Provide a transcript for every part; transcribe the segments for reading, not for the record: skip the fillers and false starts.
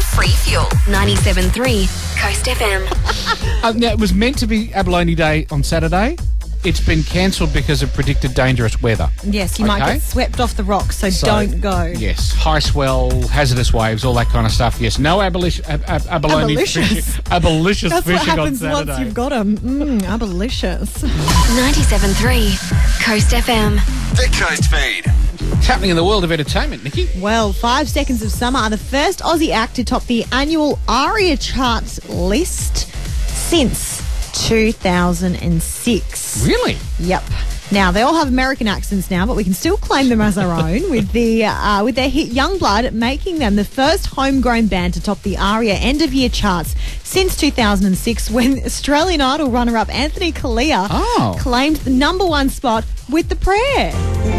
Free Fuel. 97.3 Coast FM. Now, it was meant to be Abalone Day on Saturday. It's been cancelled because of predicted dangerous weather. Yes, you might get swept off the rocks, so don't go. Yes, high swell, hazardous waves, all that kind of stuff. Yes, no abalone fishing. Abolitious That's fishing what happens on Saturday. once you've got them. Abolitious. 97.3 Coast FM. The Coast Feed. What's happening in the world of entertainment, Nikki? Well, 5 Seconds of Summer are the first Aussie act to top the annual ARIA charts list since 2006. Really? Yep. Now, they all have American accents now, but we can still claim them as our own, with their hit Youngblood making them the first homegrown band to top the ARIA end-of-year charts since 2006, when Australian Idol runner-up Anthony Kalia claimed the number 1 spot with The Prayer.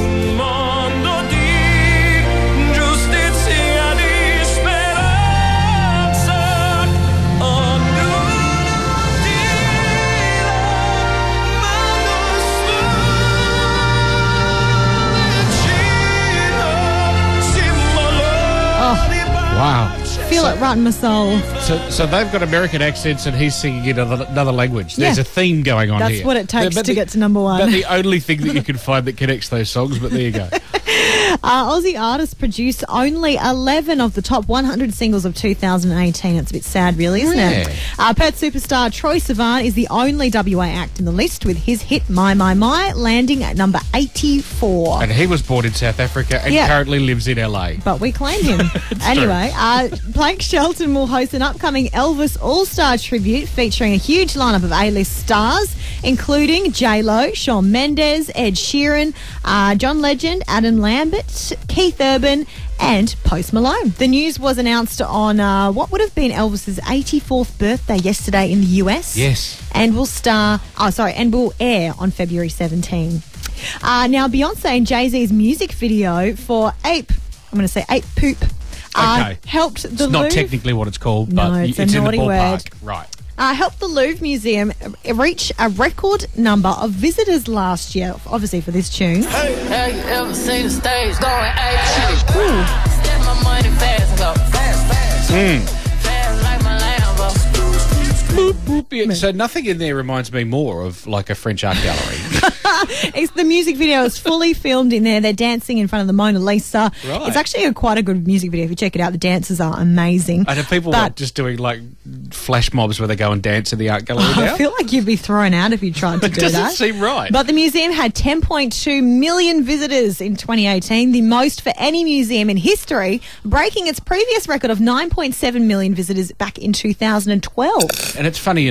Wow. Feel it right in my soul. So they've got American accents and he's singing in another language. There's a theme going on That's here. That's what it takes to get to number 1. That's the only thing that you can find that connects those songs, but there you go. Aussie artists produced only 11 of the top 100 singles of 2018. It's a bit sad, really, isn't it? Perth superstar Troye Sivan is the only WA act in the list, with his hit My landing at number 84. And he was born in South Africa and currently lives in LA. But we claimed him. Anyway, Blake Shelton will host an upcoming Elvis All-Star tribute featuring a huge lineup of A-list stars, including J-Lo, Shawn Mendes, Ed Sheeran, John Legend, Adam Lambert, Keith Urban and Post Malone. The news was announced on what would have been Elvis's 84th birthday yesterday in the US. Yes. And will air on February 17. Now, Beyonce and Jay-Z's music video for Ape Poop helped the Louvre. It's not technically what it's called, but it's in a the naughty ballpark. word. Right. Helped the Louvre Museum reach a record number of visitors last year, obviously for this tune. Hey, have you ever seen the stage going ape? Step my money fast, go fast. Fast like my Lambo. Boop, boop. Yeah, so nothing in there reminds me more of like a French art gallery. It's the music video is fully filmed in there. They're dancing in front of the Mona Lisa. Right. It's actually quite a good music video. If you check it out, the dances are amazing. And are people just doing like flash mobs where they go and dance in the art gallery now? I feel like you'd be thrown out if you tried to do that. It doesn't seem right. But the museum had 10.2 million visitors in 2018, the most for any museum in history, breaking its previous record of 9.7 million visitors back in 2012. And it's funny,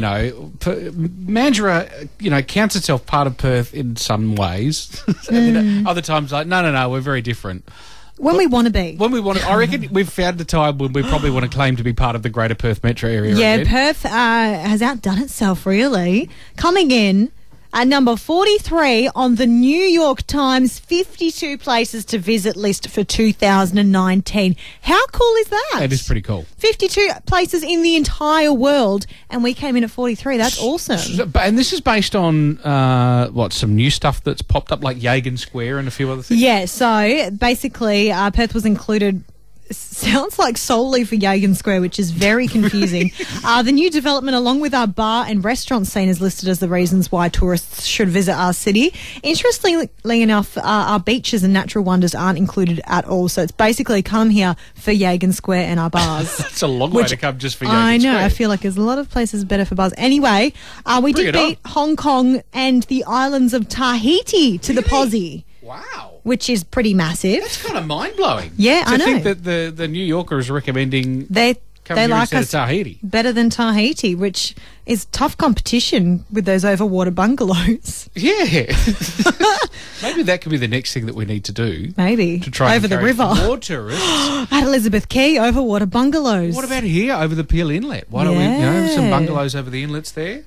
Mandurah, counts itself part of Perth in some ways. And then other times, like, no, we're very different. When we want to be. I reckon we've found the time when we probably want to claim to be part of the greater Perth metro area. Yeah, again. Perth has outdone itself, really. Coming in at number 43 on the New York Times 52 places to visit list for 2019. How cool is that? That is pretty cool. 52 places in the entire world, and we came in at 43. That's awesome. And this is based on, some new stuff that's popped up, like Yagan Square and a few other things? Yeah, so basically Perth was included. Sounds like solely for Yagan Square, which is very confusing. The new development, along with our bar and restaurant scene, is listed as the reasons why tourists should visit our city. Interestingly enough, our beaches and natural wonders aren't included at all. So it's basically come here for Yagan Square and our bars. It's a long way to come just for Yagan I know. Square. I feel like there's a lot of places better for bars. Anyway, we did beat Hong Kong and the islands of Tahiti to the posse. Wow. Which is pretty massive. That's kind of mind-blowing. Yeah, I know. To think that the New Yorker is recommending they like us Tahiti. better than Tahiti, which is tough competition with those overwater bungalows. Yeah. Maybe that could be the next thing that we need to do. Maybe. To try over and the river. more tourists. At Elizabeth Quay, overwater bungalows. What about here over the Peel Inlet? Why don't we have some bungalows over the inlets there?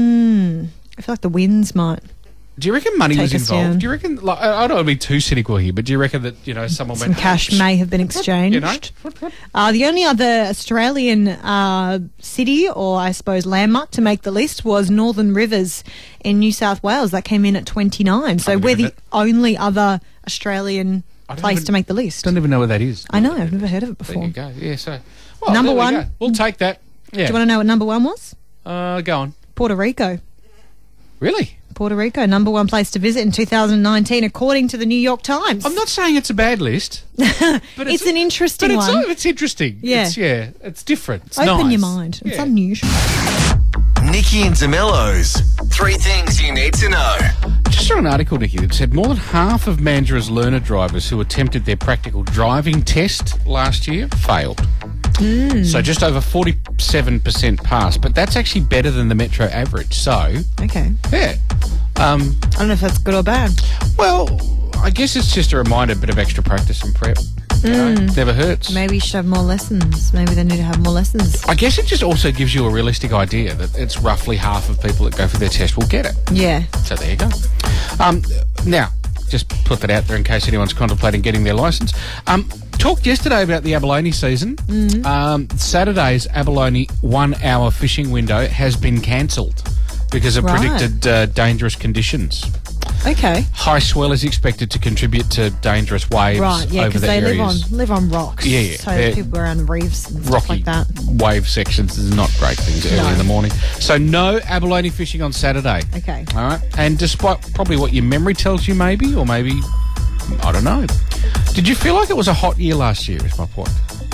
I feel like the winds might. Do you reckon money was involved? Down. Do you reckon, I don't want to be too cynical here, but do you reckon that, someone some cash may have been exchanged? The only other Australian city, or I suppose landmark, to make the list was Northern Rivers in New South Wales. That came in at 29. So we're the only other Australian place to make the list. Don't even know where that is. I know, I've never heard of it There before. you go. Yeah, so... Well, Number there we one. go. We'll take that. Yeah. Do you want to know what number one was? Go on. Puerto Rico. Really? Puerto Rico, number one place to visit in 2019, according to the New York Times. I'm not saying it's a bad list. But It's an interesting but one. It's interesting. Yeah. It's different. It's Open nice. your mind. It's Yeah. unusual. Nikki and DeMello's 3 things you need to know. Just saw an article, Nikki, that said more than half of Mandurah's learner drivers who attempted their practical driving test last year failed. So just over 47% passed, but that's actually better than the metro average. So, Okay. yeah. I don't know if that's good or bad. Well, I guess it's just a reminder, a bit of extra practice and prep. You know, never hurts. Maybe you should have more lessons. Maybe they need to have more lessons. I guess it just also gives you a realistic idea that it's roughly half of people that go for their test will get it. Yeah. So there you go. Now, just put that out there in case anyone's contemplating getting their licence. Talked yesterday about the abalone season. Saturday's abalone 1 hour fishing window has been cancelled because of Right. predicted dangerous conditions. Okay. High swell is expected to contribute to dangerous waves Right, yeah, over because the they areas. live on rocks. Yeah, yeah. So They're people around reefs and stuff Rocky like that. wave sections is not great things early No. in the morning. So no abalone fishing on Saturday. Okay. All right. And despite probably what your memory tells you, maybe, or maybe, I don't know. Did you feel like it was a hot year last year, is my point?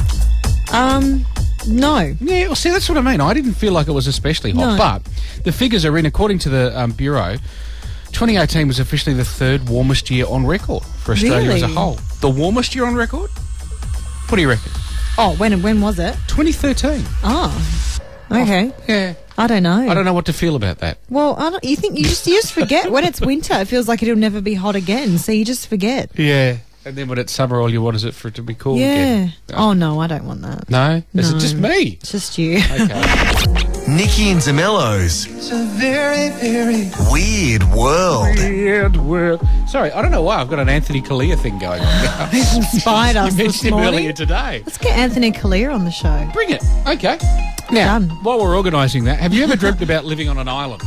No. Yeah, well, see, that's what I mean. I didn't feel like it was especially hot. No. But the figures are in, according to the Bureau, 2018 was officially the third warmest year on record for Australia as a Really? whole. The warmest year on record? What do you reckon? Oh, when was it? 2013. Oh. Okay. Yeah. I don't know. I don't know what to feel about that. Well, I don't, you think you just forget when it's winter. It feels like it'll never be hot again, so you just forget. Yeah. And then when it's summer, all you want is it for it to be cool Yeah. again. Oh no, I don't want that. No? Is No. it just me? It's just you. Okay. Nikki and DeMello's. It's a very, very weird world. Weird world. Sorry, I don't know why I've got an Anthony Kalia thing going on. Inspired us You this mentioned him morning. earlier today. Let's get Anthony Kalia on the show. Bring it. Okay. Now, Done. while we're organising that, have you ever dreamt about living on an island?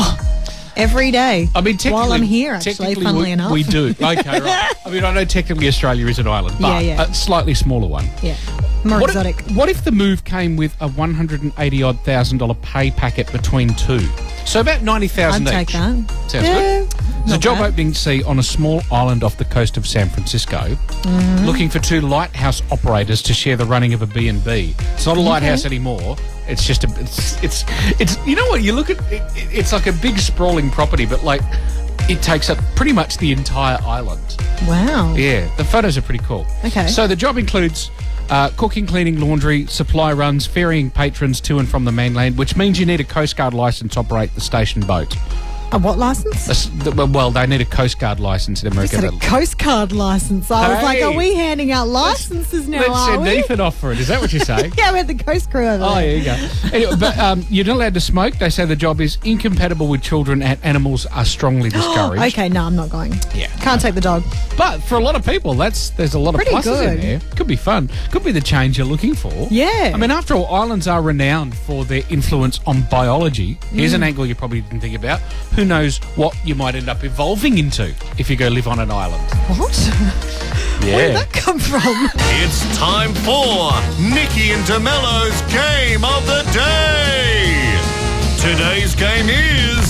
Every day. I mean, technically, While I'm here, actually, technically funnily we, enough. we do. Okay, right. I mean, I know technically Australia is an island, but Yeah, yeah. a slightly smaller one. Yeah. More What exotic. what if the move came with a $180,000 pay packet between two? So about $90,000 I'd take each. that. Sounds Yeah, good. There's a not job bad. opening to see on a small island off the coast of San Francisco, Mm-hmm. looking for 2 lighthouse operators to share the running of a B&B. It's not a lighthouse anymore. It's just it's you know what, you look at it, it's like a big sprawling property, but like it takes up pretty much the entire island. Wow. Yeah, the photos are pretty cool. Okay. So the job includes cooking, cleaning, laundry, supply runs, ferrying patrons to and from the mainland, which means you need a Coast Guard licence to operate the station boat. A what license? Well, they need a Coast Guard licence in You America. said a Coast Guard license. I was like, Hey. are we handing out licenses now, Let's are send we? Ethan off for it. Is that what you're saying? Yeah, we had the Coast Crew over Oh, there. there you go. Anyway, but you're not allowed to smoke. They say the job is incompatible with children and animals are strongly discouraged. Okay, no, I'm not going. Yeah. Can't take the dog. But for a lot of people, there's a lot Pretty of pluses in good. there. Could be fun. Could be the change you're looking for. Yeah. I mean, after all, islands are renowned for their influence on biology. Here's an angle you probably didn't think about. Who knows what you might end up evolving into if you go live on an island. What? Yeah. Where did that come from? It's time for Nikki and DeMello's Game of the Day. Today's game is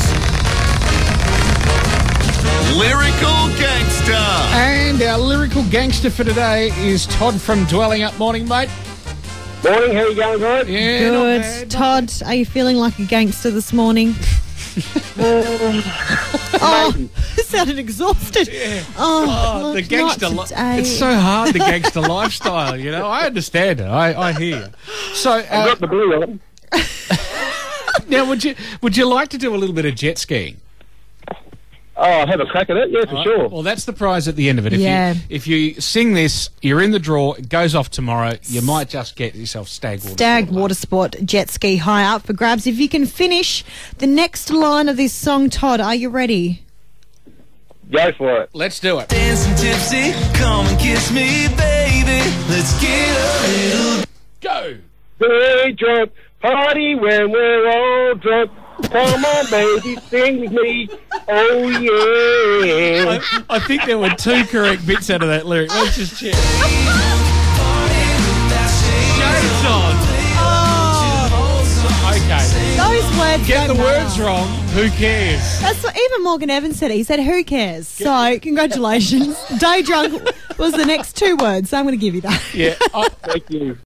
Lyrical Gangster. And our lyrical gangster for today is Todd from Dwelling Up. Morning, mate. Morning, how you going, guys? Yeah, not Good. bad. Todd, are you feeling like a gangster this morning? Oh, you sounded exhausted. Oh, The not gangster today. it's so hard, the gangster lifestyle, you know. I understand it. I hear you. So Got the blue on. now would you like to do a little bit of jet skiing? Oh, I'll have a crack at it, yeah, for sure. Well, that's the prize at the end of it. Yeah. If you sing this, you're in the draw. It goes off tomorrow. You might just get yourself Stag Water Sport jet ski high up for grabs. If you can finish the next line of this song, Todd, are you ready? Go for it. Let's do it. Dancing tipsy, come and kiss me, baby. Let's get a little. Go. Very drunk, party when we're all drunk. Come on, baby, sing with me. Oh, yeah. I think there were 2 correct bits out of that lyric. Let's just check. Shades on. Okay. Those words Get the don't words matter. wrong. Who cares? That's what even Morgan Evans said. He said, who cares? So, congratulations. Day drunk was the next 2 words, so I'm going to give you that. Yeah. Thank you.